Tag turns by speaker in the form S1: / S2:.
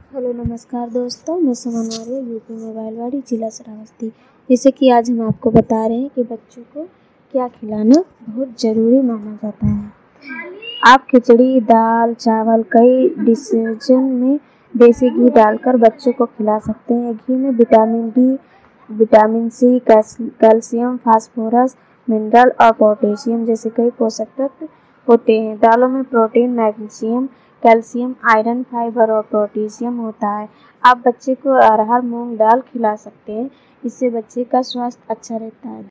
S1: Hello नमस्कार दोस्तों, मैं सुमन मौर्य यूपी मोबाइलवाड़ी जिला श्रावस्ती। जैसे कि आज हम आपको बता रहे हैं कि बच्चों को क्या खिलाना बहुत ज़रूरी माना जाता है। आप खिचड़ी, दाल, चावल कई डिशेज में देसी घी डालकर बच्चों को खिला सकते हैं। घी में vitamin D, vitamin C, calcium, phosphorus, mineral और पोटेशियम जैसे कई पोषक तत्व होते हैं। दालों में protein, magnesium, calcium, iron, fibre और पोटेशियम होता है। आप बच्चे को अरहर, मूंग दाल खिला सकते हैं। इससे बच्चे का स्वास्थ्य अच्छा रहता है।